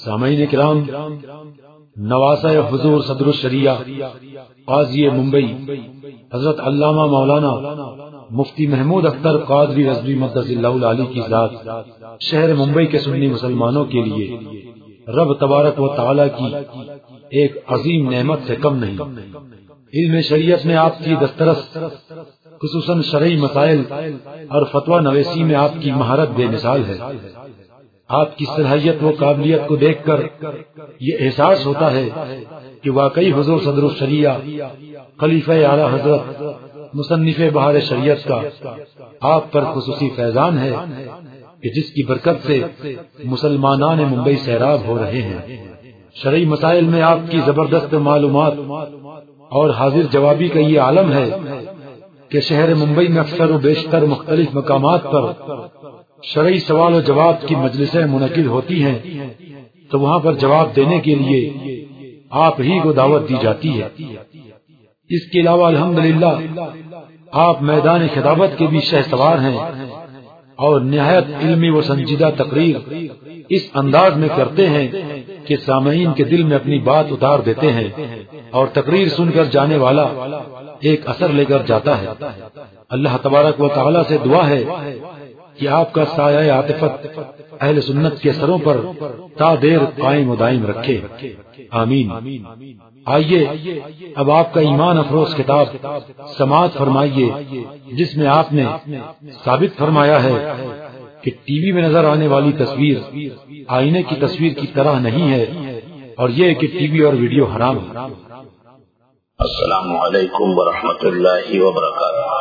سامعین کرام، نواسہ حضور صدر الشریعہ قاضی ممبئی حضرت علامہ مولانا مفتی محمود اختر قادری رضوی مقدس اللہ العلی کی ذات شہر ممبئی کے سنی مسلمانوں کے لیے رب تبارک و تعالی کی ایک عظیم نعمت سے کم نہیں۔ علم شریعت میں آپ کی دسترس، خصوصاً شرعی مسائل اور فتویٰ نویسی میں آپ کی مہارت بے مثال ہے۔ آپ کی صلاحیت و قابلیت کو دیکھ کر یہ احساس ہوتا ہے کہ واقعی حضور صدر الشریعہ خلیفہ اعلیٰ حضرت مصنف بہار شریعت کا آپ پر خصوصی فیضان ہے کہ جس کی برکت سے مسلمانان ممبئی سیراب ہو رہے ہیں۔ شرعی مسائل میں آپ کی زبردست معلومات اور حاضر جوابی کا یہ عالم ہے کہ شہر ممبئی میں اکثر و بیشتر مختلف مقامات پر شرعی سوال و جواب کی مجلسیں منعقد ہوتی ہیں تو وہاں پر جواب دینے کے لیے آپ ہی کو دعوت دی جاتی ہے۔ اس کے علاوہ الحمدللہ آپ میدان خطابت کے بھی شہ سوار ہیں اور نہایت علمی و سنجیدہ تقریر اس انداز میں کرتے ہیں کہ سامعین کے دل میں اپنی بات اتار دیتے ہیں اور تقریر سن کر جانے والا ایک اثر لے کر جاتا ہے۔ اللہ تبارک و تعالی سے دعا ہے کہ آپ کا سایہ عاطفت اہل سنت کے سروں پر تا دیر قائم و دائم رکھے، آمین۔ آئیے اب آپ کا ایمان افروز کتاب سماعت فرمائیے، جس میں آپ نے ثابت فرمایا ہے کہ ٹی وی میں نظر آنے والی تصویر آئینے کی تصویر کی طرح نہیں ہے، اور یہ کہ ٹی وی اور ویڈیو حرام ہے۔ السلام علیکم ورحمۃ اللہ وبرکاتہ۔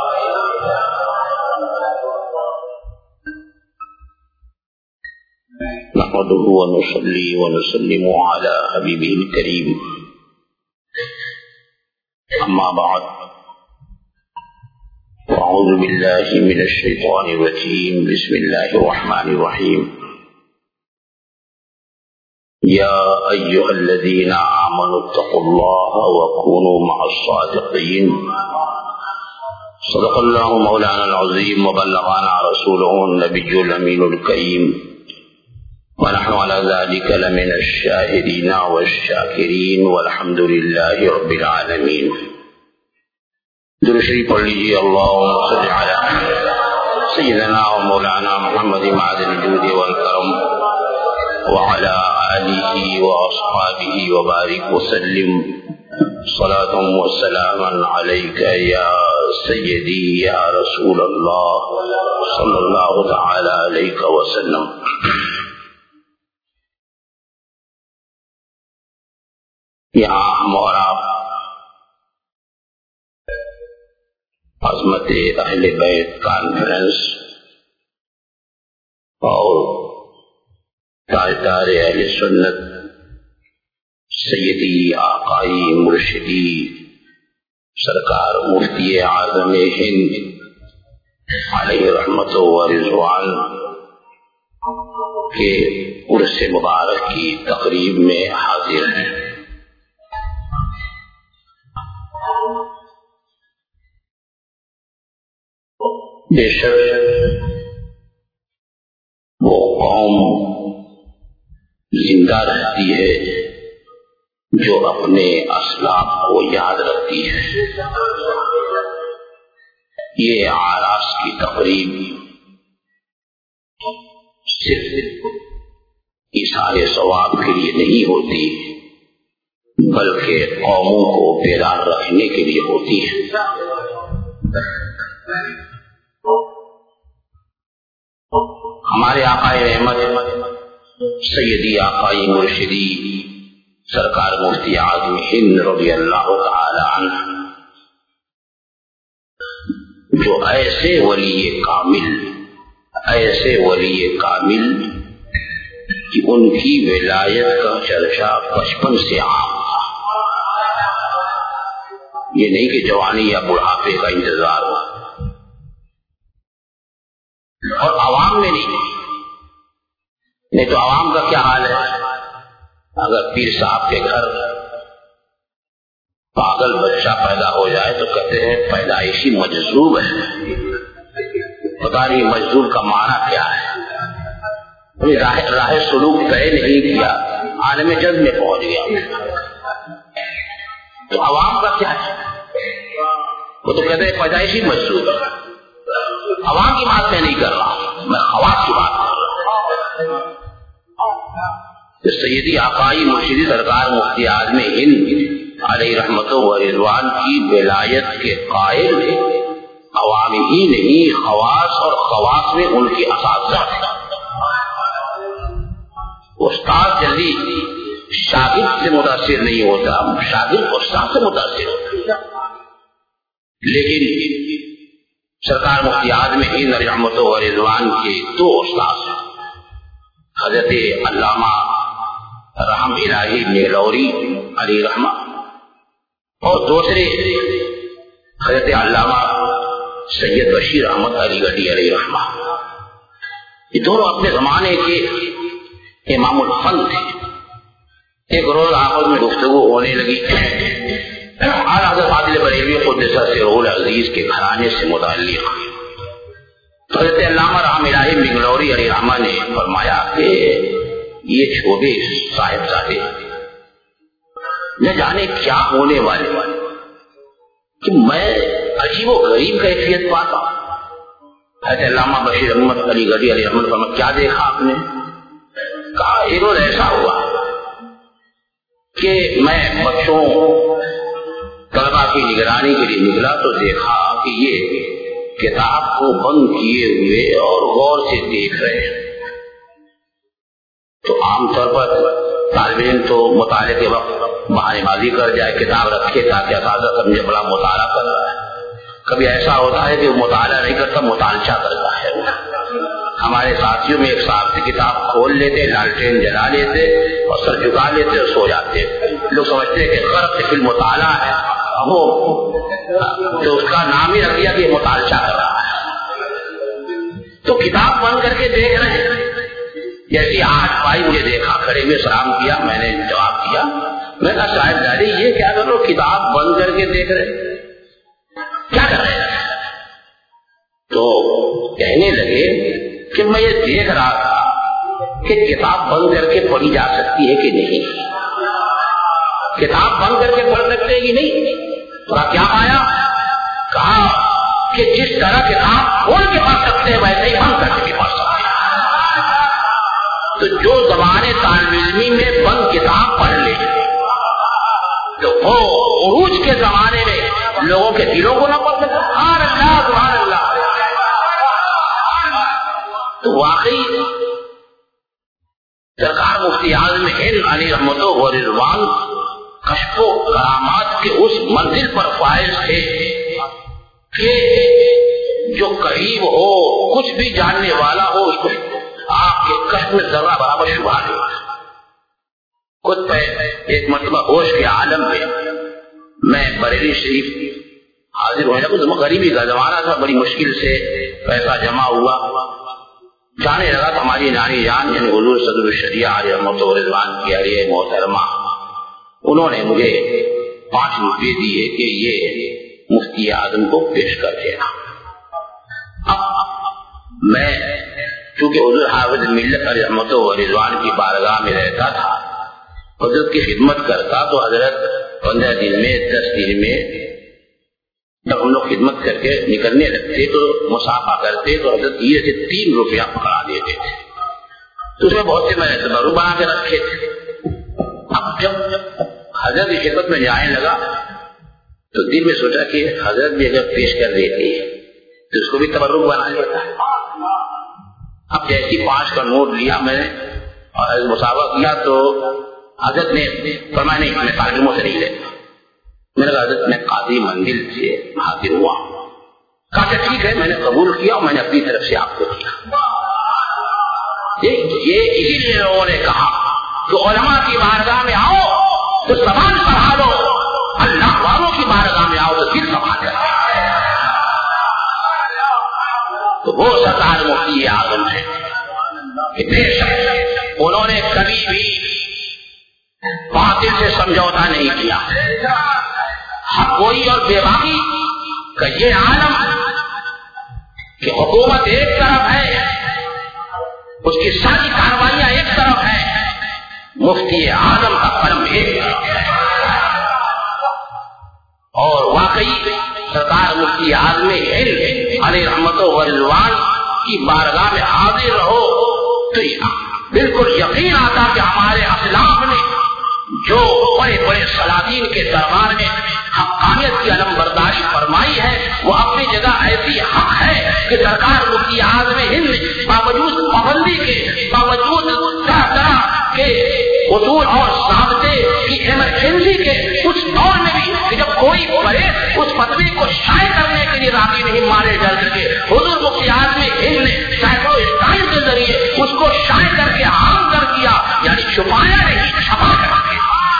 نحمده ونصلي ونسلم على حبيبه الكريم، أما بعد، أعوذ بالله من الشيطان الرجيم، بسم الله الرحمن الرحيم، يا أيها الذين آمنوا اتقوا الله وكونوا مع الصادقين، صدق الله مولانا العظيم وبلغنا رسوله النبي الأمين الكريم، ونحن على ذلك لمن الشاهدين والشاكرين، والحمد لله رب العالمين۔ درود شریف پڑھ لیجیے، اللهم صل على سيدنا ومولانا محمد معدن الجود والكرم وعلى آله وأصحابه وبارك وسلم، صلاة وسلاما عليك يا سيدي يا رسول الله صلى الله تعالى عليك وسلم۔ یہاں ہم اور آپ عظمت اہل بیت کانفرنس اور تاجدار اہل سنت سیدی آقائی مرشدی سرکار مفتی اعظم ہند علیہ رحمت و رضوان کے عرس مبارک کی تقریب میں حاضر ہیں۔ بے شک وہ قوم زندہ رہتی ہے جو اپنے اسلاف کو یاد رکھتی ہے۔ یہ اعراس کی تقریب صرف اظہار ثواب کے لیے نہیں ہوتی، بلکہ قوموں کو بیدار رکھنے کے لیے ہوتی ہے۔ ہمارے آقائے رحمت سیدی آقائی مرشدی سرکار مفتی اعظم ہند رضی اللہ تعالی عنہ، جو ایسے ولی کامل کہ ان کی ولایت کا چرچا بچپن سے عام، یہ نہیں کہ جوانی یا بڑھاپے کا انتظار ہو، اور عوام میں نہیں تو عوام کا کیا حال ہے؟ اگر پیر صاحب کے گھر پاگل بچہ پیدا ہو جائے تو کہتے ہیں پیدائشی مجذوب ہے۔ پتہ نہیں مجذوب کا معنی کیا ہے، راہ سلوک طے نہیں کیا، عالم جذب میں پہنچ گیا. تو عوام کا کیا ہے؟ وہ تو کہتے ہیں پیدائشی مجذوب ہے. عوام کی بات میں نہیں کر رہا، میں خواص کی بات کر رہا ہوں. سیدی آقائی مرشدی سرکار مفتی اعظم ہند علیہ رحمت و رضوان کی ولایت کے قائل تھے. عوام ہی نہیں، خواص اور خواص میں ان کی اساتذہ تھے. استاد جلدی شاگرد سے متاثر نہیں ہوتا، شاگرد استاد سے متاثر ہوتا. لیکن سرکار مفتی اعظم ہند علیہ رحمت و رضوان کے دو استاد ہیں، حضرت علامہ رحم الہی نیلوری علی رحمہ اور دوسرے حضرت علامہ سید بشیر احمد علی گڈھی علیہ رحمہ. یہ دونوں اپنے زمانے کے امام الفن تھے. ایک روز آپس میں گفتگو ہونے لگی. اعلیٰ حضرت عادل بریلوی قدس سرہ العزیز کے گھرانے سے متعلق حضرت علامہ رحم الہی نیلوری علیہ رحمہ نے فرمایا کہ یہ چھوٹے صاحبزادے نہ جانے کیا ہونے والے کہ میں عجیب و غریب کیفیت پاتا. حضرت علامہ بشیر احمد علی گڈھی علیہ رحمۃ اللہ کیا دیکھا آپ نے؟ کہا ایک روز ایسا ہوا کہ میں بچوں طلبا کی نگرانی کے لیے نکلا تو دیکھا کہ یہ کتاب کو بند کیے ہوئے اور غور سے دیکھ رہے ہیں. تو عام طور پر طالب علم تو مطالعے کے وقت بہانے بازی کر جائے، کتاب رکھے تاکہ اساتذہ سمجھے بڑا مطالعہ کر رہا ہے. کبھی ایسا ہوتا ہے کہ وہ مطالعہ نہیں کرتا، مطالعہ کرتا ہے. ہمارے ساتھیوں میں ایک صاحب سے کتاب کھول لیتے، لالٹین جلا لیتے اور سر جھکا لیتے اور سو جاتے. لوگ سمجھتے کہ غرض سے فی المطالعہ ہے، وہ تو اس کا نام ہی رکھ دیا کہ مطالعہ کر رہا ہے. تو کتاب بند کر کے دیکھ رہے ہیں. جیسی آج پائی مجھے دیکھا، کھڑے میں سلام کیا، میں نے جواب دیا. میں کہا صاحب دادی یہ کیا کر رہے ہو؟ کتاب بند کر کے دیکھ رہے، کیا کر رہے ہیں؟ تو کہنے لگے کہ میں یہ دیکھ رہا تھا کہ کتاب بند کر کے پڑھی جا سکتی ہے کہ نہیں. کتاب بند کر کے پڑھ سکتے ہیں کہ نہیں؟ کیا آیا؟ کہا کہ جس طرح کتاب کھول کے پڑھ سکتے ہیں ویسے ہی بند کر کے پڑھ سکتے ہیں. تو جو زمانے طالب علمی میں بند کتاب پڑھ لے تو وہ عروج کے زمانے میں لوگوں کے دلوں کو نہ پڑھ سکتے. سبحان اللہ سبحان اللہ. تو واقعی سرکار مفتی اعظم ہند علی رحمت و رضوان کشف و کرامات کے اس منزل پر فائز تھے کہ جو قریب ہو، کچھ بھی جاننے والا ہو، اس کو آپ کے کشف میں ذرہ برابر شبہ نہیں. خود پہ ایک مرتبہ ہوش کے عالم میں میں بریلی شریف حاضر ہونے لگا. غریبی کا زمانہ تھا، بڑی مشکل سے پیسہ جمع ہوا. جانے لگا تو ہماری نانی جان یعنی حضور صدر الشریعہ علیہ رحمت و رضوان کی علیہ محترمہ، انہوں نے مجھے 5 روپے دیے کہ یہ مفتی اعظم کو پیش کر دینا. اب میں چونکہ حضور حافظ ملت علیہ رحمت و رضوان کی بارگاہ میں رہتا تھا، حضرت کی خدمت کرتا، تو حضرت 15 دن میں 10 دن میں جب ہم لوگ خدمت کر کے نکلنے لگتے تو مسافہ کرتے تو حضرت یہ سے 3 روپیہ پکڑا دیتے تھے. تو اس میں بہت سے میں نے تبرک بنا کے رکھے تھے. اب جب حضرت کی خدمت میں جانے لگا تو دل میں سوچا کہ حضرت بھی اگر پیش کر دیتی ہے تو اس کو بھی تبرک بنا لیتا ہے. اب جیسی 5 کا نوٹ لیا میں نے اور مسافہ کیا تو حضرت نے فرمایا نہیں میں تعلیموں سے نہیں لیتا. میں نے کہا حضرت میں قاضی منزل سے حاضر ہوا. کہا ٹھیک ہے، میں نے قبول کیا اور میں نے اپنی طرف سے آپ کو دیا. یہ اسی لیے لوگوں نے کہا کہ علماء کی بارگاہ میں آؤ تو زبان سنبھالو، اللہ والوں کی بارگاہ میں آؤ تو دل سنبھالو. تو وہ سرکار مفتی اعظم ہے کہ بے شک انہوں نے کبھی بھی باطل سے سمجھوتا نہیں کیا. حق گوئی اور بے باکی کا یہ عالم کہ حکومت ایک طرف ہے، اس کی ساری کاروائیاں ایک طرف ہے، مفتی اعظم کا قلم ایک اور واقعی سرکار مفتی اعظم ہند علیہ رحمت و رضوان کی بارگاہ میں حاضر رہو تو بالکل یقین آتا کہ ہمارے اسلاف نے جو بڑے بڑے سلاطین کے دربار میں حقانیت کی علم برداشت فرمائی ہے وہ اپنی جگہ ایسی حق ہے کہ سرکار مفتی اعظم ہند باوجود پابندی کے باوجود طرح طرح کے اصول اور ضابطے کی ایمرجنسی کے اس دور میں بھی کہ جب کوئی بڑے اس فتوی کو شائع کرنے کے لیے راضی نہیں مارے جا سکے حضور مفتی اعظم ہند نے سینکڑوں اسٹائل کے ذریعے اس کو شائع کر کے عام کر دیا، یعنی چھپایا نہیں چھپا کر کے۔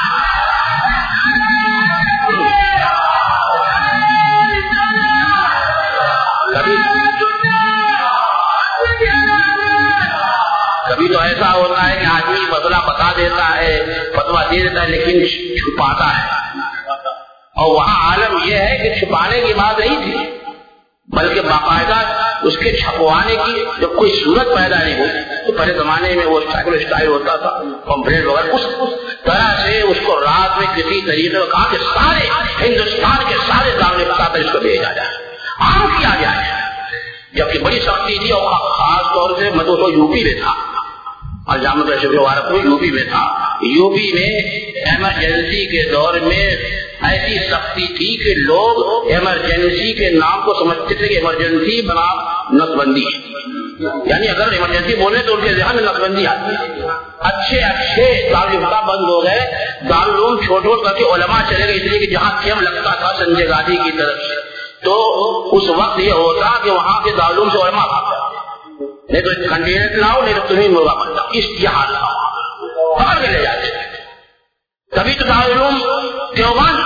کبھی تو ایسا ہوتا ہے کہ آدمی مسئلہ بتا دیتا ہے، فتویٰ دے دیتا ہے، لیکن چھپاتا ہے، اور وہاں عالم یہ ہے کہ چھپانے کی بات نہیں تھی بلکہ باقاعدہ اس کے چھپوانے کی جب کوئی صورت پیدا نہیں ہوتی تو پہلے زمانے میں وہ اسٹائل ہوتا تھا پمفلیٹ وغیرہ، اس طرح سے اس کو رات میں کسی طریقے سے کہا کہ سارے ہندوستان کے سارے دعوے بتا کر اس کو بھیجا جائے، عام کیا جائے، جبکہ بڑی سختی تھی اور خاص طور سے میں تو یو پی میں تھا اور جامع تشریف مبارک یو پی میں تھا۔ یو پی میں ایمرجنسی کے دور میں ایسی سختی تھی کہ لوگ ایمرجنسی کے نام کو سمجھتے تھے کہ ایمرجنسی بنا نسبندی ہے، یعنی اگر ایمرجنسی بولے تو ان کے ذہن میں نسبندی آتی ہے۔ اچھے اچھے دارالعلوم بند ہو گئے، دارالعلوم چھوڑ کر کے علماء چلے گئے، اس لیے کہ جہاں کیمپ لگتا تھا سنجے گاندھی کی طرف سے تو اس وقت یہ ہوتا کہ وہاں کے دارالعلوم سے علماء بھاگ جاتے، نہیں تو کنٹینٹ لاؤ نہیں تو تمہیں مرغا بنتا، اشتہار لاؤ پکڑ کے لے جاتے۔ تبھی تو دارالعلوم دیوبند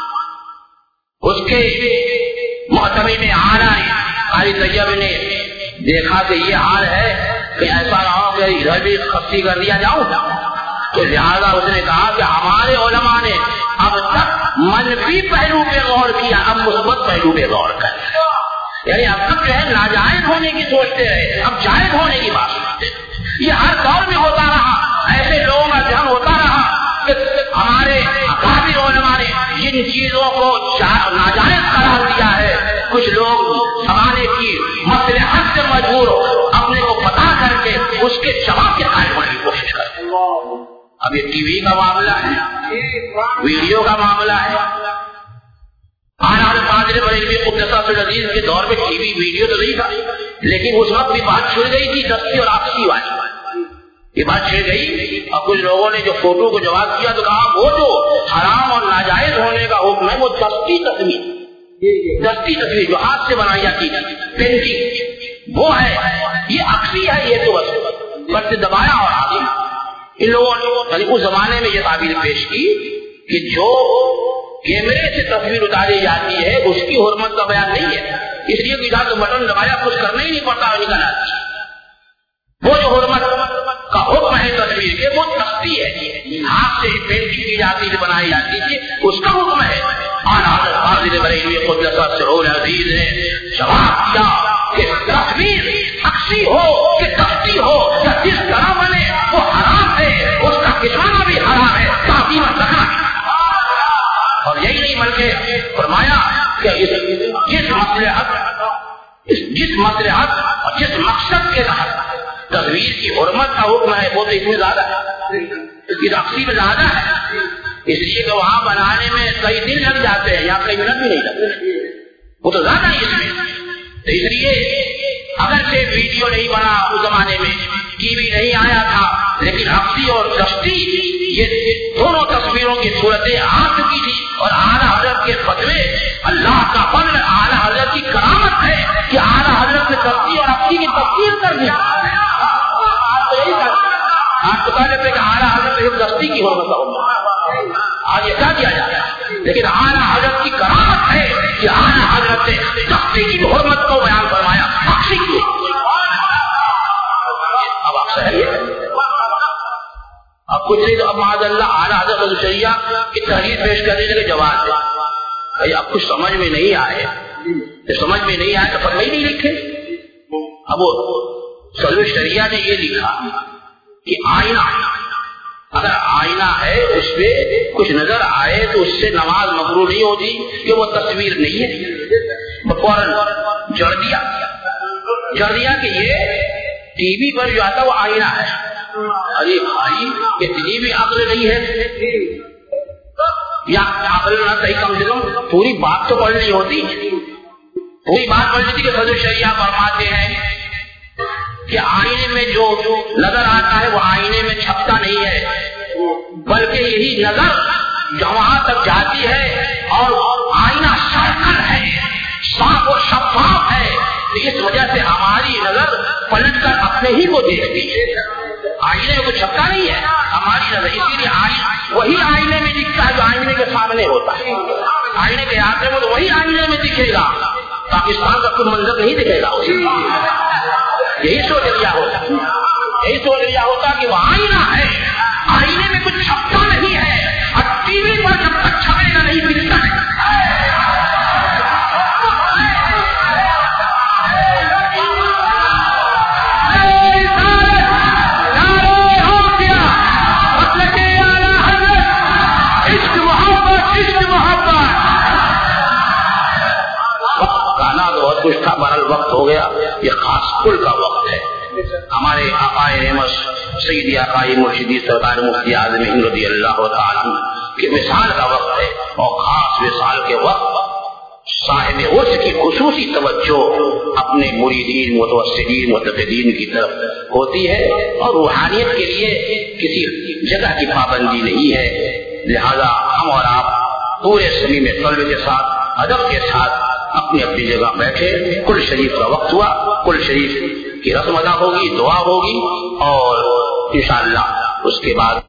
اس کے محتوی میں آ رہا ہے، قاری طیب نے دیکھا کہ یہ حال ہے کہ ایسا نہ ہو کہ ادھر بھی خفتی کر دیا جاؤں، تو لہٰذا اس نے کہا کہ ہمارے علماء نے اب تک منفی پہلو پہ غور کیا، اب مثبت پہلو پہ غور کریں، یعنی اب تک جو ہے ناجائز ہونے کی سوچتے رہے، اب جائز ہونے کی بات سوچتے۔ یہ ہر دور میں ہوتا رہا، ایسے لوگوں کا ذہن ہوتا رہا کہ ہمارے اکابر علماء نے جن چیزوں کو ناجائز قرار دیا ہے، کچھ لوگ زمانے کی مصلحت سے مجبور اپنے کو بتا کر کے اس کے جواب کے قائم ہونے کی کوشش کرتے ہیں۔ اب یہ ٹی وی کا معاملہ ہے، ویڈیو کا معاملہ ہے، عزیز کے دور میں ٹی وی ویڈیو تو نہیں تھا، لیکن اس وقت بھی بات چھڑ گئی تھی دستی اور آپسی والی، یہ بات چھڑ گئی اور کچھ لوگوں نے جو فوٹو کو جواب کیا تو کہا وہ جو حرام اور ناجائز ہونے کا حکم ہے وہ دستی تصویر جو ہاتھ سے بنائی جاتی تھی پینٹنگ وہ ہے، یہ عکسی ہے، یہ تو بس دبایا اور آگے ان لوگوں نے اس زمانے میں یہ تعبیر پیش کی کہ جو کیمرے سے تصویر اتاری جاتی ہے اس کی حرمت کا بیان نہیں ہے، اس لیے کہ ادھر تو بٹن دبایا کچھ کرنا ہی نہیں پڑتا نکل آتی، وہ جو حرمت کا حکم ہے تصویر کے وہ تختی ہے، ہاتھ سے پینٹنگ کی جاتی تھی بنائی جاتی تھی، اس کا حکم ہے۔ عزیز نے جواب دیا کہ تصویر عکسی ہو کہ تختی ہو یا جس طرح بنے وہ حرام ہے، اس کا کھچوانا بھی حرام ہے، تعظیم رکھنا بھی، اور یہی نہیں بلکہ فرمایا کہ جس مصلحت اور جس مقصد کے تحت تصویر کی حرمت کا حکم ہے وہ تو اس میں زیادہ ہے، اس کی عکسی میں زیادہ ہے، اس لیے کہ وہاں بنانے میں کئی دن لگ جاتے ہیں یا کئی منٹ بھی نہیں لگتے، وہ تو زیادہ ہی اس میں، تو اس لیے اگر سے ویڈیو نہیں بنا اس زمانے میں، ٹی وی نہیں آیا تھا، لیکن عکسی اور دستی یہ دونوں تصویروں کی صورتیں آ چکی تھی، اور اعلیٰ حضرت کے فتوے اللہ کا فضل، اعلیٰ حضرت کی کرامت ہے کہ اعلیٰ حضرت نے دستی اور عکسی کی تفصیل کر دی۔ آپ بتا دیتے کہ اعلیٰ حضرت نے دستی کی حرمت ہوگا، آج یہ کیا کیا جاتا ہے، لیکن اعلیٰ حضرت کی کرامت ہے کہ اعلیٰ حضرت نے دستی کی حرمت کو بیان فرمایا، عکسی کی۔ اب آپ صحیح ہے، اب کچھ نہیں تو اب معاذ اللہ اعلیٰ حضرت شریعہ کی تحریر پیش کرنے کے جواب دے، بھائی اب کچھ سمجھ میں نہیں آئے، سمجھ میں نہیں آئے تو فتوی نہیں لکھے۔ اب وہ سلو شریعہ نے یہ لکھا کہ آئینہ، اگر آئینہ ہے اس پہ کچھ نظر آئے تو اس سے نماز مقبول نہیں ہوتی کہ وہ تصویر نہیں ہے، فوراً جڑ دیا کہ یہ ٹی وی پر جو آتا وہ آئینہ ہے. ارے بھائی اتنی بھی عقل نہیں ہے، یا عقل نہ صحیح کم سے کم پوری بات تو پڑھنی ہوتی، پوری بات پڑھنی تھی کہ فضل شریعہ فرماتے ہیں کہ آئینے میں جو نظر آتا ہے وہ آئینے میں چھپتا نہیں ہے، بلکہ یہی نظر جو وہاں تک جاتی ہے اور آئینہ سرکل ہے، صاف اور شفاف ہے، اس وجہ سے ہماری نظر پلٹ کر اپنے ہی کو دیکھتی ہے. آئینے میں کوئی چھپتا نہیں ہے ہماری نظر، اسی لیے وہی آئینے میں دکھتا ہے جو آئینے کے سامنے ہوتا ہے. آئینے کے ہاتھ میں تو وہی آئینے میں دکھے گا، پاکستان کا کوئی منظر نہیں دکھے گا. یہی سوچ لیا ہوتا کہ وہ آئینہ ہے، آئینے میں کچھ چھپتا نہیں ہے، اور ٹی وی پر جب تک چھپے گا نہیں دکھتا ہے. بہت کچھ تھا، بہرحال وقت ہو گیا. یہ خاص کل کا وقت ہے. ہمارے آقائے رحمت سیدی آقائی مرشدی سرکار مفتی اعظم ہند رضی اللہ تعالیٰ کے وصال کا وقت ہے، اور خاص وصال کے وقت صاحب عرس کی خصوصی توجہ اپنے مریدین متوسلین متقدین کی طرف ہوتی ہے، اور روحانیت کے لیے کسی جگہ کی پابندی نہیں ہے. لہذا ہم اور آپ پورے صمیم قلب کے ساتھ ادب کے ساتھ اپنی اپنی جگہ بیٹھے. کل شریف کا وقت ہوا، کل شریف کی رسم ادا ہوگی، دعا ہوگی، اور انشاءاللہ اس کے بعد.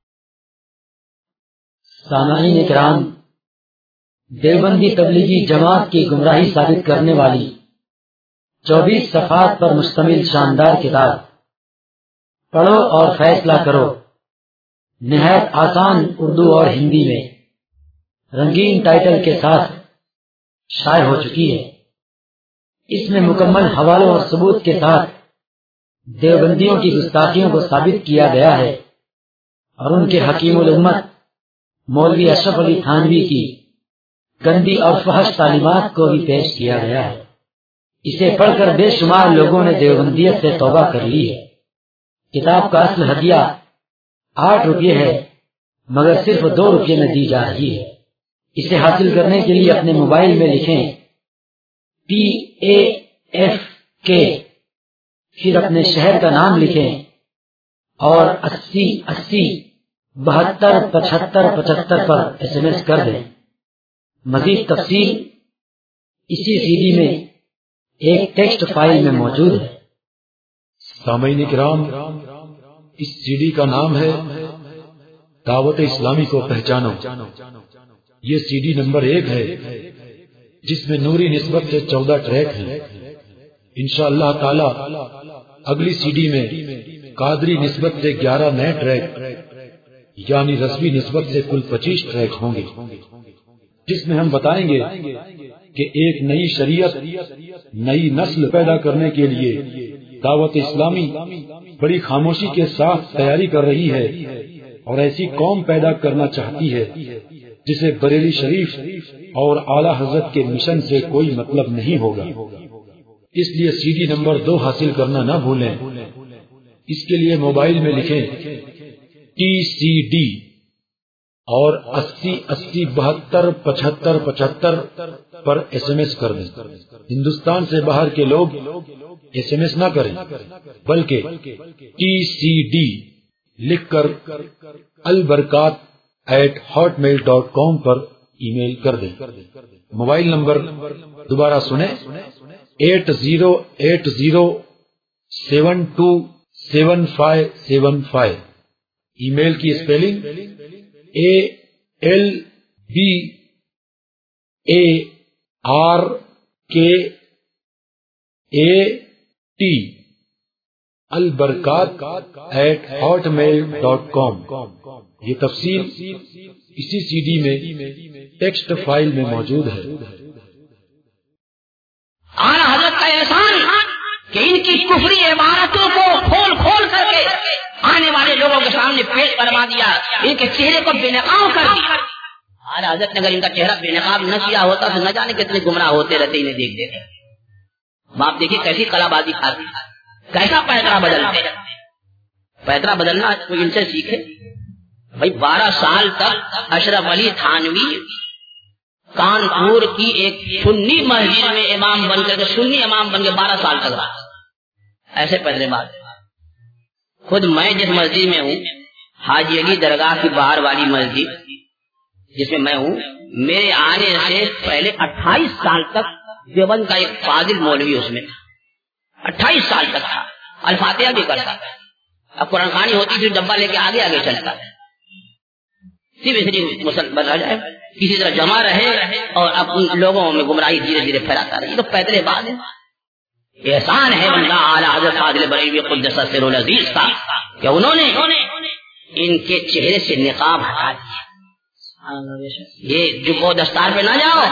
سامعین کرام، دیوبندی تبلیغی جماعت کی گمراہی ثابت کرنے والی 24 صفحات پر مشتمل شاندار کتاب پڑھو اور فیصلہ کرو، نہایت آسان اردو اور ہندی میں رنگین ٹائٹل کے ساتھ شائع ہو چکی ہے. اس میں مکمل حوالوں اور ثبوت کے ساتھ دیوبندیوں کی گستاخیوں کو ثابت کیا گیا ہے، اور ان کے حکیم الامت مولوی اشرف علی تھانوی کی گندی اور فحش تعلیمات کو بھی پیش کیا گیا ہے. اسے پڑھ کر بے شمار لوگوں نے دیوبندیت سے توبہ کر لی ہے. کتاب کا اصل ہدیہ 8 روپے ہے، مگر صرف 2 روپے میں دی جا رہی ہے. اسے حاصل کرنے کے لیے اپنے موبائل میں لکھیں PAFK، پھر اپنے شہر کا نام لکھیں اور 80 80 72 75 75 پر SMS کر دیں. مزید تفصیل اسی CD میں ایک ٹیکسٹ فائل میں موجود ہے. سامعین کرام، اس CD کا نام ہے دعوت اسلامی کو پہچانو. یہ CD نمبر 1 ہے، جس میں نوری نسبت سے 14 ٹریک ہیں. انشاءاللہ تعالی اگلی CD میں قادری نسبت سے 11 نئے ٹریک، یعنی رسمی نسبت سے کل 25 ٹریک ہوں گے، جس میں ہم بتائیں گے کہ ایک نئی شریعت، نئی نسل پیدا کرنے کے لیے دعوت اسلامی بڑی خاموشی کے ساتھ تیاری کر رہی ہے، اور ایسی قوم پیدا کرنا چاہتی ہے جسے بریلی شریف اور اعلیٰ حضرت کے مشن سے کوئی مطلب نہیں ہوگا. اس لیے CD نمبر 2 حاصل کرنا نہ بھولیں. اس کے لیے موبائل میں لکھیں TCD اور 80 80 72 75 75 پر SMS کر دیں. ہندوستان سے باہر کے لوگ SMS نہ کریں، بلکہ TCD لکھ کر albarkat@hotmail.com پر ای میل کر دیں. موبائل نمبر دوبارہ سنیں 8080727575. ای میل کی اسپیلنگ ALBARKAT albarkat@hotmail.com. یہ تفصیل اسی CD میں ٹیکسٹ فائل میں موجود ہے. اعلیٰ حضرت کا احسان کہ ان کی کفری عبارتوں کو کھول کھول کر کے آنے والے لوگوں کے سامنے پیش کروا دیا، ان کے چہرے کو بے نقاب کر دیا. اعلیٰ حضرت نے اگر ان کا چہرہ بے نقاب نہ کیا ہوتا تو نہ جانے کتنے گمراہ ہوتے رہتے انہیں دیکھ دیکھ. آپ دیکھیے کیسی کلا بازی کھاتی، کیسا پیترا بدلتے. پیترا بدلنا کوئی ان سے سیکھے. بھائی 12 سال تک اشرف علی تھانوی کانپور کی ایک سنی مسجد میں امام بن کر کے، سنی امام بن کے 12 سال تک رہا. ایسے پہلے بات. خود میں جس مسجد میں ہوں، حاجی علی درگاہ کی باہر والی مسجد جس میں میں ہوں، میرے آنے سے پہلے 28 سال تک دیوبند کا ایک فاضل مولوی اس میں تھا. 28 سال تک تھا. الفاتحہ بھی کرتا تھا. اب قرآن خوانی ہوتی تھی، ڈبہ لے کے آگے آگے چلتا ہے. مسلمان رہ جائے، کسی طرح جمع رہے اور اپنے لوگوں میں گمراہی دھیرے دھیرے پھیلاتا رہے. یہ تو پیدل بات ہے. احسان ہے بندہ اعلیٰ حضرت فاضل بریلوی قدس سر العزیز کا کہ انہوں نے ان کے چہرے سے نقاب ہٹا دیا. یہ جو دستار پہ نہ جاؤ،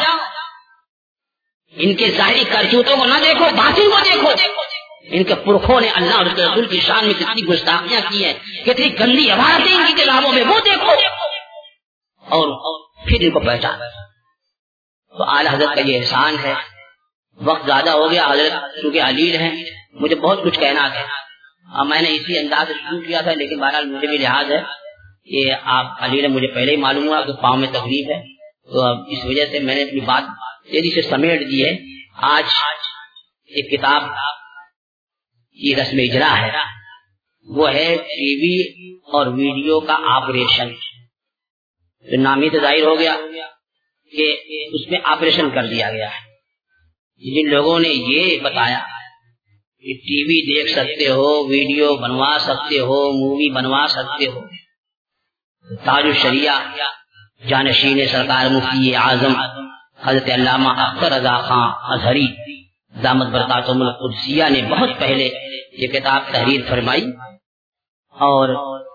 ان کے ظاہری کرتوتوں کو نہ دیکھو، باطن کو دیکھو. ان کے پرکھوں نے اللہ اور اس کے رسول کی شان میں کتنی گستاخیاں کی ہیں، کتنی گندی عبارتیں ان کی کتابوں میں، وہ دیکھو اور پھر ان کو پہچانا. تو اعلیٰ حضرت کا یہ احسان ہے. وقت زیادہ ہو گیا، حضرت چونکہ علیل ہیں، مجھے بہت کچھ کہنا ہے اور میں نے اسی انداز سے شروع کیا تھا، لیکن بہرحال مجھے بھی لحاظ ہے کہ آپ علیل ہیں. مجھے پہلے ہی معلوم ہوا کہ پاؤں میں تکلیف ہے، تو اب اس وجہ سے میں نے اپنی بات تیزی سے سمیٹ دی ہے. آج ایک کتاب کی رسم اجرا ہے، وہ ہے ٹی وی اور ویڈیو کا آپریشن. نامی سے ظاہر ہو گیا کہ اس میں آپریشن کر دیا گیا ہے. جن لوگوں نے یہ بتایا کہ ٹی وی دیکھ سکتے ہو، ویڈیو بنوا سکتے ہو، مووی بنوا سکتے ہو، تاج الشریعہ جانشین سرکار مفتی اعظم حضرت علامہ اختر رضا خان ازہری دامت برکاتہم القدسیہ نے بہت پہلے یہ کتاب تحریر فرمائی اور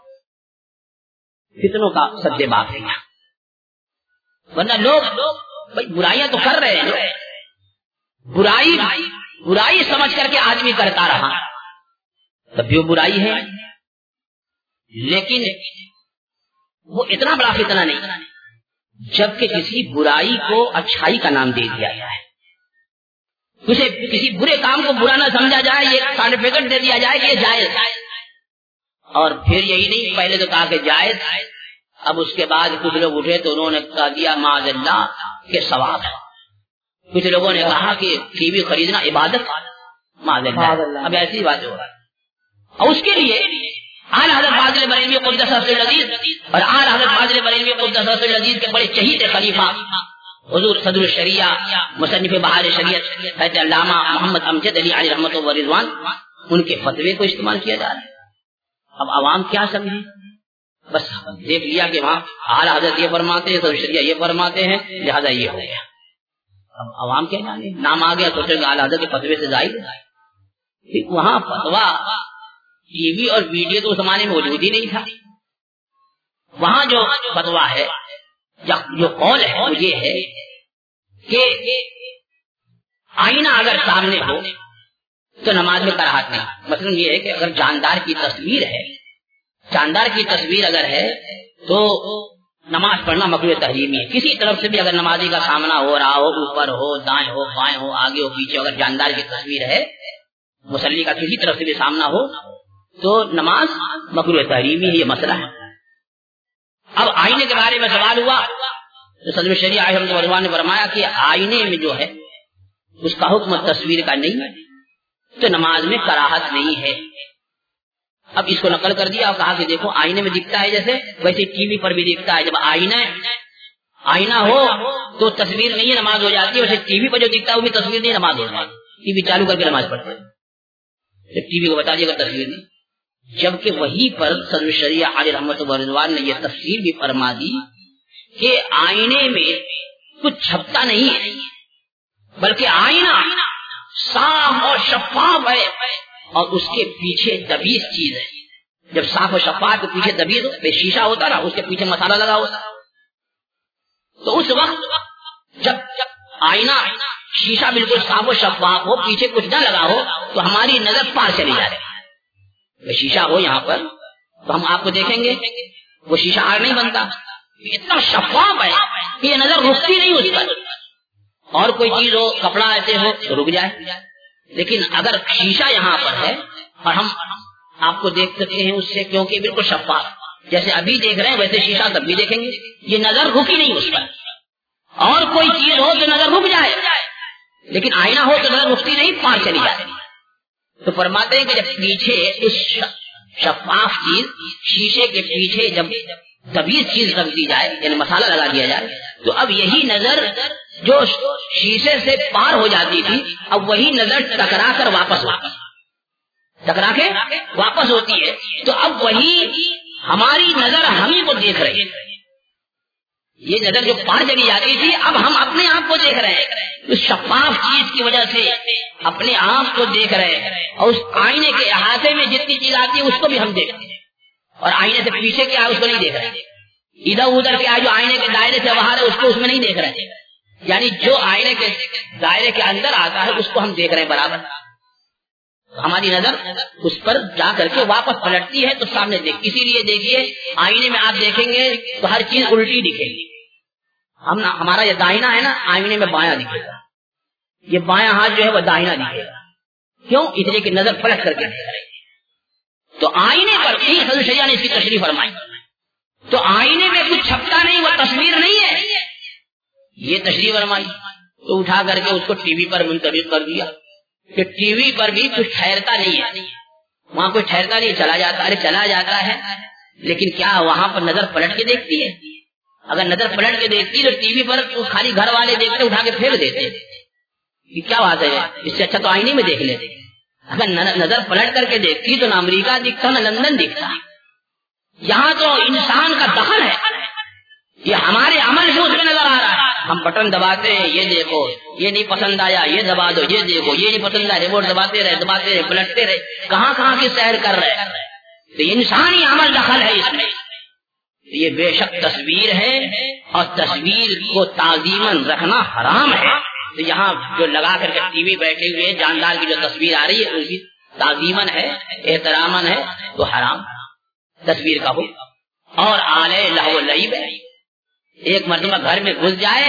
فتنوں کا سد باب ہے. ورنہ لوگ برائیاں تو کر رہے ہیں، برائی سمجھ کر کے آدمی کرتا رہا، تب بھی وہ برائی ہے. لیکن وہ اتنا بڑا فتنہ نہیں جبکہ کسی برائی کو اچھائی کا نام دے دیا گیا ہے. کسی برے کام کو برا نہ سمجھا جائے، یہ سرٹیفکیٹ دے دیا جائے کہ یہ جائز. اور پھر یہی نہیں، پہلے تو کہا کہ جائز، اب اس کے بعد کچھ لوگ اٹھے تو انہوں نے کہا دیا معاذ اللہ کہ ثواب ہے. کچھ لوگوں نے کہا کہ ٹی وی خریدنا عبادت، معاذ اللہ. اب ایسی بات ہو رہا ہے. اور اس کے لیے اعلیٰ حضرت فاضل بریلوی قدس سر العزیز اور اعلیٰ حضرت فاضل بریلوی قدس سر العزیز کے بڑے شہید خلیفہ حضور صدر الشریعہ مصنف بہار شریعت حضرت علامہ محمد امجد علی علیہ رحمت و رضوان، ان کے فتوے کو استعمال کیا جا رہا ہے. اب عوام کیا سمجھے؟ بس دیکھ لیا کہ وہاں اعلیٰ حضرت یہ فرماتے ہیں، صدر الشریعہ یہ فرماتے ہیں، لہذا یہ ہو گیا. اب عوام کیا جانے، نام آ گیا سوچے گا اعلیٰ حضرت کے فتوے سے ظاہر ہے. وہاں فتوا ٹی وی اور ویڈیو تو اس زمانے میں موجود ہی نہیں تھا. وہاں جو فتوا ہے، جو قول ہے وہ یہ ہے کہ آئینہ اگر سامنے ہو تو نماز میں کراہت نہیں. مثلا یہ ہے کہ اگر جاندار کی تصویر ہے، جاندار کی تصویر اگر ہے تو نماز پڑھنا مکروہ تحریمی ہے. کسی طرف سے بھی اگر نمازی کا سامنا ہو رہا ہو، اوپر ہو، دائیں ہو، بائیں ہو، آگے ہو، پیچھے، اگر جاندار کی تصویر ہے، مصلی کا کسی طرف سے بھی سامنا ہو تو نماز مکروہ تحریمی ہے. یہ مسئلہ ہے. اب آئینے کے بارے میں سوال ہوا تو صدر الشریعہ رحمۃ اللہ علیہ نے فرمایا کہ آئینے میں جو ہے اس کا حکم تصویر کا نہیں، تو نماز میں کراہت نہیں ہے. اب اس کو نقل کر دیا اور کہا کہ دیکھو آئینے میں دکھتا ہے جیسے، ویسے ٹی وی پر بھی دکھتا ہے. جب آئینہ ہو تو تصویر نہیں ہے، نماز ہو جاتی ہے. ویسے ٹی وی پر جو دکھتا ہے وہ بھی تصویر نہیں، نماز ہو جاتی. ٹی وی چالو کر کے نماز پڑھتے ہیں، ٹی وی کو بتا دیا کہ تصویر نہیں. جبکہ وہی پر صدر الشریعہ علیہ رحمت و رضوان نے یہ تفسیر بھی فرما دی کہ آئینے میں کچھ چھپتا نہیں ہے، بلکہ آئینہ صاف اور شفاف ہے اور اس کے پیچھے دبیز چیز ہے. جب صاف اور شفاف کے پیچھے دبیز ہو، شیشہ ہوتا نا، اس کے پیچھے مسالہ لگا ہوتا، تو اس وقت جب آئینہ شیشہ بالکل صاف و شفاف ہو، پیچھے کچھ نہ لگا ہو، تو ہماری نظر پار چلی جائے. شیشہ ہو یہاں پر تو ہم آپ کو دیکھیں گے، وہ شیشہ آر نہیں بنتا، اتنا شفاف ہے کہ یہ نظر رکتی نہیں اس پر. اور کوئی چیز ہو، کپڑا ایسے ہو تو رک جائے، لیکن اگر شیشہ یہاں پر ہے اور ہم آپ کو دیکھ سکتے ہیں اس سے، کیونکہ بالکل شفاف، جیسے ابھی دیکھ رہے ہیں ویسے شیشہ تب بھی دیکھیں گے، یہ نظر رکی نہیں اس پر. اور کوئی چیز ہو تو نظر رک جائے، لیکن آئینہ ہو تو نظر رکتی نہیں، پار چلی جائے. تو فرماتے ہیں کہ جب پیچھے اس شفاف چیز، شیشے کے پیچھے جب تبیز چیز رکھ دی جائے، یعنی مسالہ لگا دیا جائے، تو اب یہی نظر جو شیشے سے پار ہو جاتی تھی، اب وہی نظر ٹکرا کر واپس ٹکرا کے واپس ہوتی ہے. تو اب وہی ہماری نظر ہم ہی کو دیکھ رہے ہیں. یہ نظر جو پار چلی جاتی تھی، اب ہم اپنے آپ کو دیکھ رہے ہیں. اس شفاف چیز کی وجہ سے اپنے آپ کو دیکھ رہے ہیں، اور اس آئینے کے احاطے میں جتنی چیز آتی ہے اس کو بھی ہم دیکھتے ہیں، اور آئینے سے پیچھے کیا ہے اس کو نہیں دیکھ رہے. ادھر ادھر کیا جو آئینے کے دائرے سے باہر ہے اس کو اس میں نہیں دیکھ رہے. یعنی جو آئینے کے دائرے کے اندر آتا ہے اس کو ہم دیکھ رہے ہیں برابر. ہماری نظر اس پر جا کر کے واپس پلٹتی ہے تو سامنے اسی لیے دیکھیے آئینے میں آپ دیکھیں گے تو ہر چیز الٹی دکھے گی. ہمارا یہ داہنا ہے نا، آئینے میں بایاں دکھے گا، یہ بایاں ہاتھ جو ہے وہ داہنا دکھے گا. کیوں؟ اس لیے کہ نظر پلٹ کر کے دیکھ رہے ہیں. تو آئینے پر حضرت شیعہ نے اس کی تشریح فرمائی. تو آئینے میں کچھ چھپتا نہیں، وہ تصویر نہیں ہے، یہ تشریح فرمائی. تو اٹھا کر کے اس کو ٹی وی پر منتقل کر دیا کہ ٹی وی پر بھی کچھ ٹھہرتا نہیں ہے، وہاں کوئی ٹھہرتا نہیں، چلا جاتا. ارے چلا جاتا ہے، لیکن کیا وہاں پر نظر پلٹ کے دیکھتی ہے؟ اگر نظر پلٹ کے دیکھتی تو ٹی وی پر خالی گھر والے دیکھتے اٹھا کے پھیر دیتے. یہ کیا بات ہے؟ اس سے اچھا تو آئینے میں دیکھ لیتے. اگر نظر پلٹ کر کے دیکھتی تو نہ امریکہ دکھتا نہ لندن دکھتا. یہاں تو انسان کا دخل ہے، یہ ہمارے عمل سے اس میں نظر آ رہا ہے. ہم بٹن دباتے ہیں، یہ دیکھو یہ نہیں پسند آیا، یہ دبا دو، یہ دیکھو یہ نہیں پسند آیا، ریموٹ دباتے رہے پلٹتے رہے، کہاں کی سیر کر رہے. تو انسانی عمل دخل ہے اس میں. یہ بے شک تصویر ہے، اور تصویر کو تعظیماً رکھنا حرام ہے. تو یہاں جو لگا کر کے ٹی وی بیٹھے ہوئے جاندار کی جو تصویر آ رہی ہے اس کی تعظیماً ہے، احتراماً ہے، تو حرام تصویر کا ہو. اور آلے لہو لعب ہے، ایک مرتبہ گھر میں گھس جائے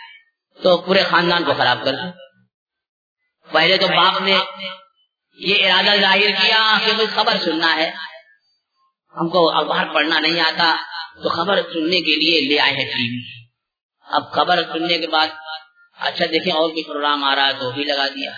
تو پورے خاندان کو خراب کر دے. پہلے تو باپ نے یہ ارادہ ظاہر کیا کہ مجھے خبر سننا ہے، ہم کو اخبار پڑھنا نہیں آتا، تو خبر سننے کے لیے لے آئے ہیں ٹی وی. اب خبر سننے کے بعد اچھا دیکھیں اور کوئی پروگرام آ رہا ہے تو بھی لگا دیا.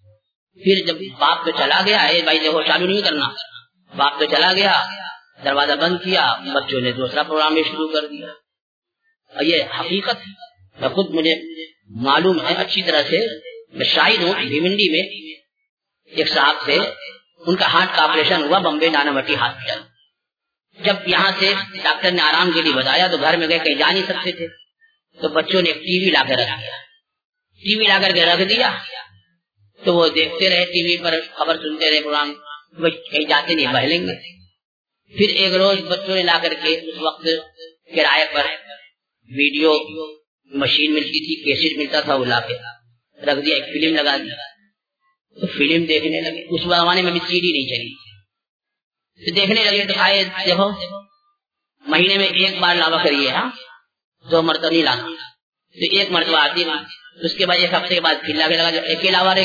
پھر جب باپ تو چلا گیا، بھائی دیکھو چالو نہیں کرنا، باپ تو چلا گیا، دروازہ بند کیا، بچوں نے دوسرا پروگرام بھی شروع کر دیا. اور یہ حقیقت ہے، خود مجھے معلوم ہے اچھی طرح سے. میں شاہد ہوں، بھیونڈی میں ایک صاحب سے ان کا ہارٹ کا آپریشن ہوا بمبے ناناوٹی ہاسپٹل. جب یہاں سے ڈاکٹر نے آرام کے لیے بتایا تو گھر میں گئے، کہیں جا نہیں سکتے تھے، تو بچوں نے ایک ٹی وی لا کر رکھ دیا. ٹی وی لا کر کے رکھ دیا تو وہ دیکھتے رہے ٹی وی پر، خبر سنتے رہے، پروگرام کہیں جاتے نہیں، بہلیں گے. پھر ایک روز بچوں نے لا کر کے اس وقت کرائے پر ویڈیو مشین ملتی تھی، کیسٹ ملتا تھا، وہ لا کے رکھ دیا، ایک فلم لگا دی. تو فلم دیکھنے لگے. اس زمانے میں بھی سی ڈی نہیں چلی، تو دیکھنے لگے. تو آئے دیکھو مہینے میں ایک بار لاوا کریے، ہاں 2 مرتبہ نہیں لانا. تو ایک مرتبہ آتی نا، اس کے بعد ایک ہفتے کے بعد پھر لا کے لگا جو اکیلا وارے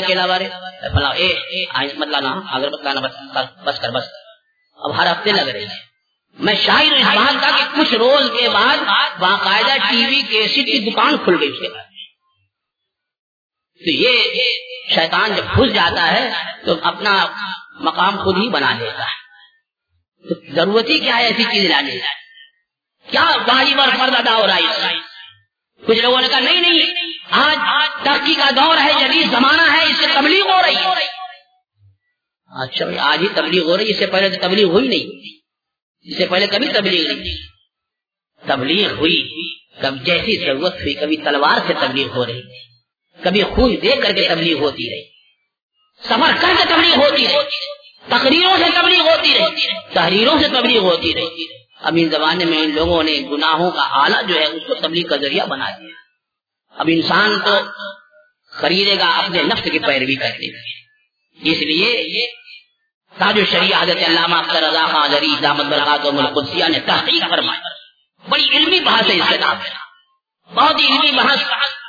مت لانا، اگر مت لانا بس کر بس. اب ہر ہفتے لگ رہے ہیں. میں شاہد ہوں اس بات کا کہ کچھ روز کے بعد باقاعدہ ٹی وی کیسٹ کی دکان کھل گئی اس کے بعد. تو یہ شیطان جب گھس جاتا ہے تو اپنا مقام خود ہی بنا لیتا ہے. تو ضرورت ہی کیا ہے ایسی چیز لانے کی؟ کیا واجب اور فرض ادا ہو رہا ہے؟ کچھ لوگوں نے کہا نہیں آج ترقی کا دور ہے، جدید زمانہ ہے، اس سے تبلیغ ہو رہی ہے. اچھا بھائی آج ہی تبلیغ ہو رہی، اس سے پہلے تو تبلیغ ہوئی نہیں، اس سے پہلے کبھی تبلیغ نہیں. تبلیغ ہوئی کب جیسی ضرورت ہوئی، کبھی تلوار سے تبلیغ ہو رہی، کبھی خون دے کر کے تبلیغ ہوتی رہی، سفر کر کے تبلیغ ہوتی رہی، تقریروں سے تبلیغ ہوتی رہی، تحریروں سے تبلیغ ہوتی رہی. اب ان زمانے میں ان لوگوں نے گناہوں کا آلہ جو ہے اس کو تبلیغ کا ذریعہ بنا دیا. اب انسان تو خریدے گا اپنے نفس کی پیروی کرنے کی. اس لیے تاج الشریعہ حضرت علامہ اختر رضا خان ازہری دامت برکاتہم القدسیہ نے تحقیق فرمائی. بڑی علمی بحث ہے اس کتاب میں, بہت ہی علمی بحث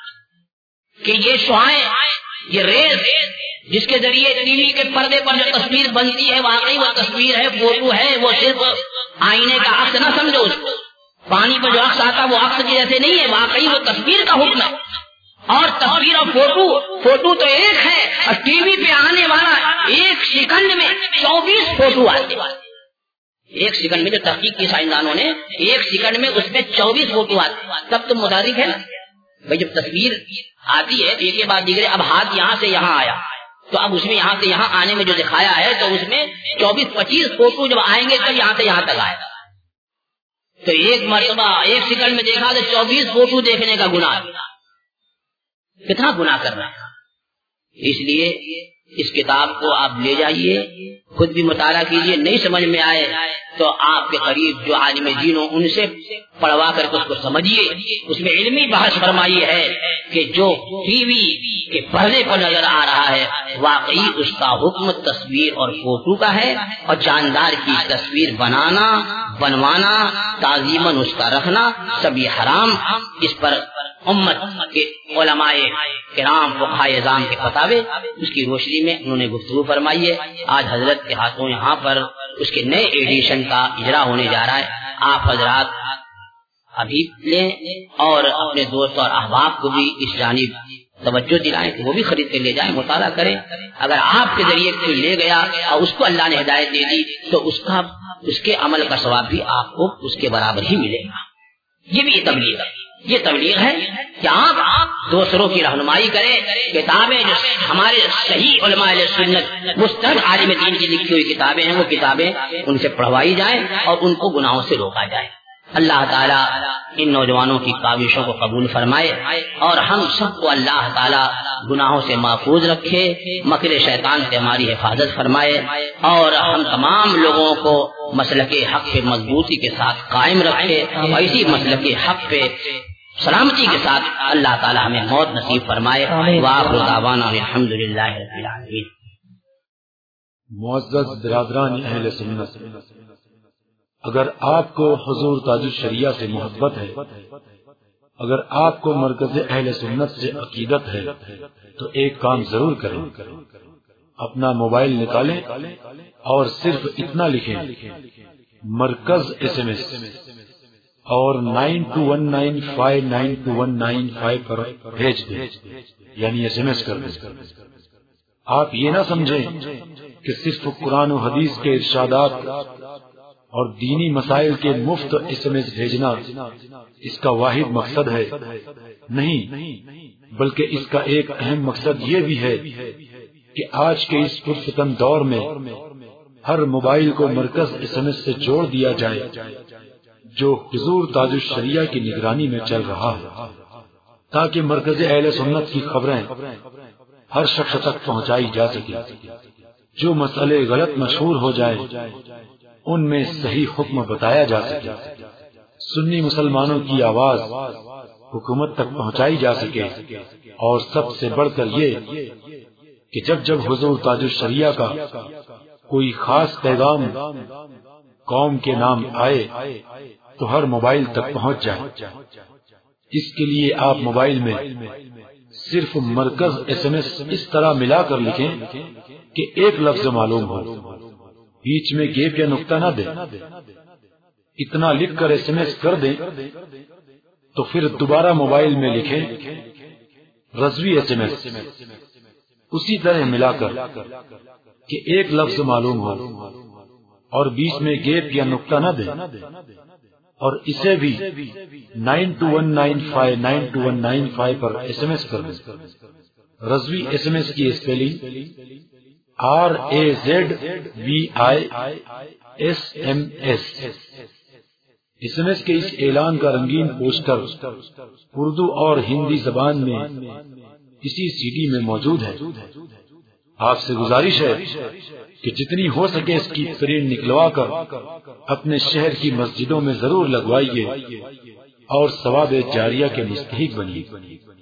کہ یہ شعاعیں, یہ ریز جس کے ذریعے ٹی وی کے پردے پر جو تصویر بنتی ہے واقعی وہ تصویر ہے, فوٹو ہے, وہ صرف آئینے کا عکس نہ سمجھو اس کو. پانی پر جو عکس آتا وہ عکس کی جیسے نہیں ہے, واقعی وہ تصویر کا حکم ہے. اور تصویر اور فوٹو تو ایک ہے, اور ٹی وی پہ آنے والا ایک سیکنڈ میں 24 فوٹو آتے. ایک سیکنڈ میں جو تحقیق کی سائنسدانوں نے, ایک سیکنڈ میں اس میں 24 فوٹو آتے. تب تو متحرک ہے نا بھائی, جب تصویر آتی ہے تو ایک کے بعد دیگرے, اب ہاتھ یہاں سے یہاں آیا تو اب اس میں یہاں سے یہاں آنے میں جو دکھایا ہے تو اس میں 24-25 فوٹو جب آئیں گے تب یہاں سے یہاں تک آئے گا. تو ایک مرتبہ ایک سیکنڈ میں دیکھا تو 24 فوٹو دیکھنے کا گناہ, کتنا گناہ کر رہا ہے. اس لیے اس کتاب کو آپ لے جائیے, خود بھی مطالعہ کیجیے, نہیں سمجھ میں آئے تو آپ کے قریب جو عالم دین ہو ان سے پڑھوا کر کے اس کو سمجھیے. اس میں علمی بحث فرمائی ہے کہ جو ٹی وی کے پردے پر نظر آ رہا ہے واقعی اس کا حکم تصویر اور فوٹو کا ہے, اور جاندار کی تصویر بنوانا تعظیماً اس کا رکھنا سب یہ حرام. اس پر امت کے علماء کرام فقہائے اعظام کے فتاوے اس کی روشنی میں انہوں نے گفتگو فرمائی ہے. آج حضرت کے ہاتھوں یہاں پر اس کے نئے ایڈیشن کا اجرا ہونے جا رہا ہے. آپ حضرات ابھی لیں اور اپنے دوست اور احباب کو بھی اس جانب توجہ دلائیں کہ وہ بھی خرید کے لے جائیں, مطالعہ کریں. اگر آپ کے ذریعے کوئی لے گیا اور اس کو اللہ نے ہدایت دے دی تو اس کے عمل کا ثواب بھی آپ کو اس کے برابر ہی ملے گا. یہ بھی یہ تبلیغ ہے کہ آپ دوسروں کی رہنمائی کریں. کتابیں جو ہمارے صحیح علماء اہل سنت مستند عالم دین کی لکھی ہوئی کتابیں ہیں, وہ کتابیں ان سے پڑھوائی جائیں اور ان کو گناہوں سے روکا جائے. اللہ تعالیٰ ان نوجوانوں کی کاوشوں کو قبول فرمائے اور ہم سب کو اللہ تعالیٰ گناہوں سے محفوظ رکھے, مکر شیطان سے ہماری حفاظت فرمائے, اور ہم تمام لوگوں کو مسلک حق پہ مضبوطی کے ساتھ قائم رکھے, اور اسی مسلک حق پہ سلامتی کے ساتھ اللہ تعالیٰ ہمیں موت نصیب فرمائے. وآخر دعوانا الحمدللہ رب العالمین. معزز برادران اہل سنت, اگر آپ کو حضور تاج الشریعہ سے محبت ہے, اگر آپ کو مرکز اہل سنت سے عقیدت ہے تو ایک کام ضرور کریں, اپنا موبائل نکالیں اور صرف اتنا لکھیں مرکز SMS اور 9219592195 پر بھیج دیں, یعنی SMS کر دیں. آپ یہ نہ سمجھیں کہ صرف قرآن و حدیث کے ارشادات اور دینی مسائل کے مفت SMS بھیجنا اس کا واحد مقصد ہے. نہیں, بلکہ اس کا ایک اہم مقصد یہ بھی ہے کہ آج کے اس پرفتن دور میں ہر موبائل کو مرکز SMS سے جوڑ دیا جائے جو حضور تاج الشریعہ کی نگرانی میں چل رہا ہے, تاکہ مرکز اہل سنت کی خبریں ہر شخص تک پہنچائی جا سکے. جو مسئلے غلط مشہور ہو جائیں ان میں صحیح حکم بتایا جا سکے, سنی مسلمانوں کی آواز حکومت تک پہنچائی جا سکے, اور سب سے بڑھ کر یہ کہ جب حضور تاج الشریعہ کا کوئی خاص پیغام قوم کے نام آئے تو ہر موبائل تک پہنچ جائے. اس کے لیے آپ موبائل میں صرف مرکز SMS اس طرح ملا کر لکھیں کہ ایک لفظ معلوم ہو, بیچ میں گیپ یا نقطہ نہ دیں. اتنا لکھ کر SMS کر دیں تو پھر دوبارہ موبائل میں لکھیں رضوی SMS, اسی طرح ملا کر کہ ایک لفظ معلوم ہو اور بیچ میں گیپ یا نقطہ نہ دیں, اور اسے بھی 9219592195 پر SMS کر دیں. رضوی SMS کی اسپیلنگ RAZVISMS. SMS کے اس اعلان کا رنگین پوسٹر اردو اور ہندی زبان میں اسی CD میں موجود ہے. آپ سے گزارش ہے کہ جتنی ہو سکے اس کی پرنٹ نکلوا کر اپنے شہر کی مسجدوں میں ضرور لگوائیے اور ثواب جاریہ کے مستحق بنیے.